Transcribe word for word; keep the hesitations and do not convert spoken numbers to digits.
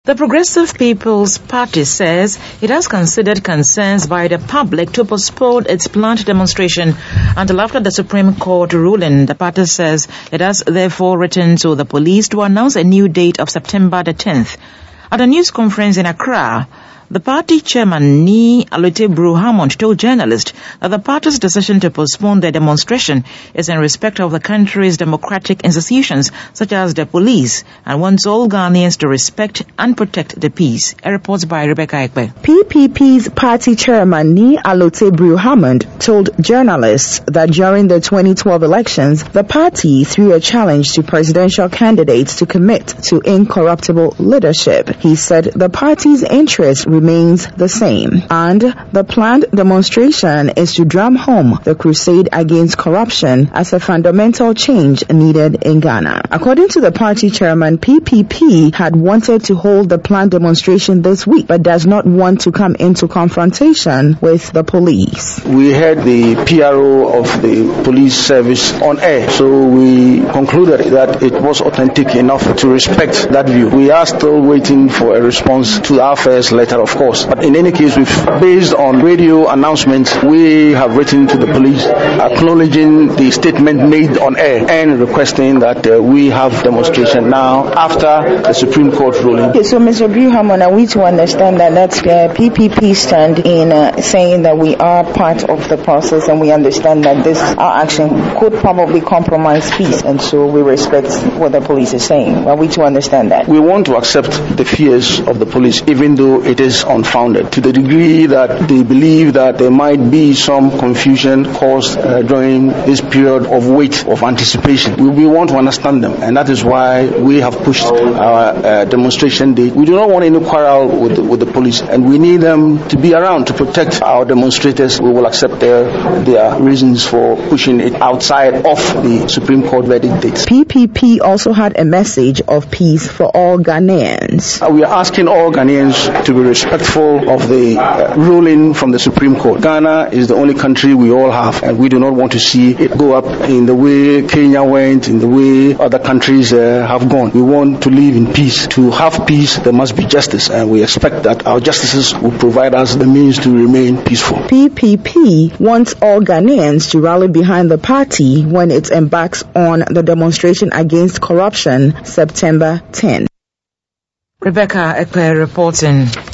The Progressive People's Party says it has considered concerns by the public to postpone its planned demonstration until after the Supreme Court ruling. The party says it has therefore written to the police to announce a new date of September the tenth. At a news conference in Accra, the party chairman, Nii Alotey-Brew-Hammond, told journalists that the party's decision to postpone the demonstration is in respect of the country's democratic institutions, such as the police, and wants all Ghanaians to respect and protect the peace. A report by Rebecca Ekpe. P P P's party chairman, Nii Alotey-Brew-Hammond, told journalists that during the twenty twelve elections, the party threw a challenge to presidential candidates to commit to incorruptible leadership. He said the party's interest remains the same, and the planned demonstration is to drum home the crusade against corruption as a fundamental change needed in Ghana. According to the party chairman, P P P had wanted to hold the planned demonstration this week, but does not want to come into confrontation with the police. We heard the P R O of the police service on air, so we concluded that it was authentic enough to respect that view. We are still waiting for a response to our first letter, of course. But in any case, we've, based on radio announcements, we have written to the police acknowledging the statement made on air and requesting that uh, we have demonstration now after the Supreme Court ruling. Okay, so Mister Brew-Hammond, are we to understand that that's the P P P stand in uh, saying that we are part of the process and we understand that this our action could probably compromise peace, and so we respect what the police is saying? Are we to understand that? We want to accept the fears of the police, even though it is unfounded, to the degree that they believe that there might be some confusion caused uh, during this period of wait, of anticipation. We, we want to understand them, and that is why we have pushed our uh, demonstration date. We do not want any quarrel with the, with the police, and we need them to be around to protect our demonstrators. We will accept their, their reasons for pushing it outside of the Supreme Court verdict date. P P P also had a message of peace for all Ghanaians. Uh, we are asking all Ghanaians to be respectful of the uh, ruling from the Supreme Court. Ghana is the only country we all have, and we do not want to see it go up in the way Kenya went, in the way other countries uh, have gone. We want to live in peace. To have peace, there must be justice, and we expect that our justices will provide us the means to remain peaceful. P P P wants all Ghanaians to rally behind the party when it embarks on the demonstration against corruption September tenth. Rebecca Ekpe reporting.